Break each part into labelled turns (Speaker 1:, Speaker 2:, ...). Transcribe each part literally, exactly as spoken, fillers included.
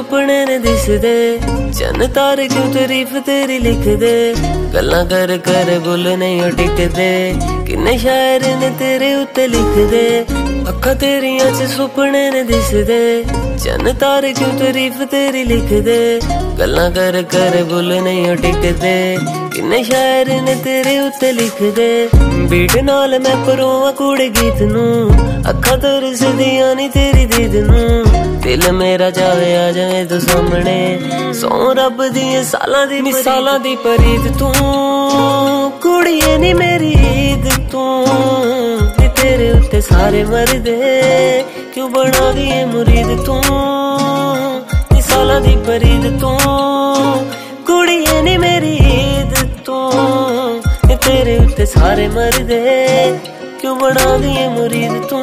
Speaker 1: सुपने ने दिसदे चन्न तारे क्यों तारीफ तेरी लिख दे गल्लां कर कर बुल नहीं टिकदे किन्ने शायर ने तेरे उत्ते लिख दे अखा तेरियां च सुपने ने दिसदे चन्न तारे क्यों तारीफ तेरी लिख दे गल्लां कर कर बुल नहीं टिकदे किन्ने शायर ने तेरे उत्ते लिख दे बीट नाल मैं परोवां कूड़े गीत नूं अखा तरसदियां नी तेरी दीद नूं दिल मेरा जावे आ जावे तू सामने सौ रब दी सालां दी मिसालां दी परीद तू कुड़िए नी मेरी ईद तू नी तेरे उत्ते सारे मरदे क्यों बना दिए मुरीद तू मिसालां दी परीद तू कुड़िए नी मेरी ईद तू नी तेरे उत्ते सारे मरदे क्यों बना दिए मुरीद तू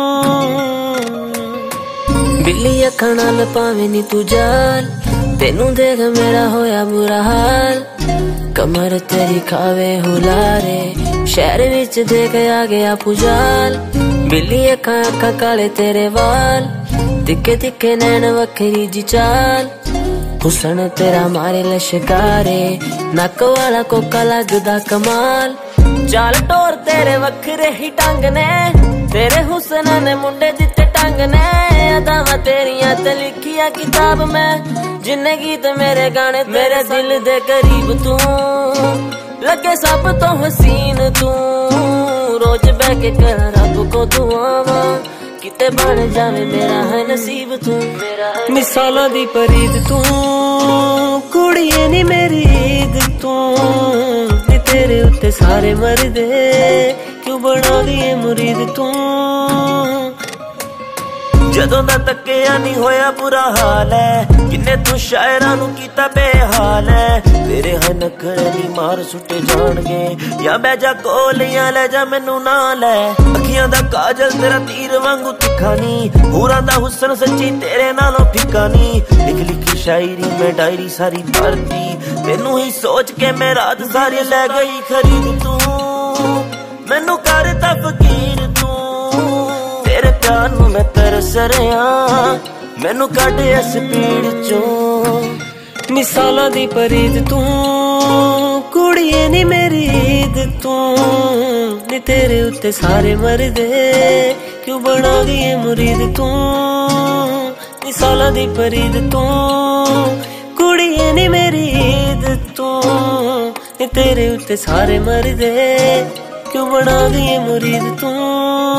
Speaker 1: बिल्ली अखां नाल पावे नी तू जाल तेनू देख मेरा होया बुरा हाल कमर तेरी खावे हुलारे शहर विच देख आ गया पुजाल बिल्ली अखां अखां काले तेरे वाल तिक्के तिक्के नैन वखरी जी चाल हुसन तेरा मारे लश्कारे नक वाला कोका लगदा कमाल चाल टोर तेरे वखरे ही टंग ने तेरे हुसन ने मुंडे दिते टंग ने अदावां तेरियां ते लिखिया किताब में जिन्ने गीत मेरे गाने मेरे दिल दे करीब तू लगे सब तो हसीन तू रोज बह के करा रब को दुआवां किते बन जावे मेरा है नसीब तू मिसालां दी परीद तू कुड़िए नी मेरी ईद तू नी तेरे उत्ते सारे मरदे क्यों बना दिए मुरीद तू जदों दा तक्किया नहीं होया बुरा हाल है किन्ने तू शायरां नू कीता बेहाल है तेरे है नखरे नी मार सुटे जाणगे या बै जा कोल या ले जा मैनू ना लै अखियां दा काजल तेरा तीर वांगू तिखा नी पूरा दा हुस्न सच्ची तेरे नालों फिक्का नी लिख लिखी शायरी मैं डायरी सारी भरती तेनू ही सोच के मैं रात सारी लै गई खरीद तू मैनू करता फकीर तू तेरे प्यार नू मैं तरस रहा मैनू कढ इस भीड़ चों मिसालां दी परीद तू कुड़िए नी मेरी ईद तू नी तेरे उत्ते सारे मरदे क्यों बना दिए मुरीद तू मिसालां दी परीद तू कुड़िए नी मेरी ईद तू नी तेरे उत्ते सारे मरदे क्यों बना दिए मुरीद तू।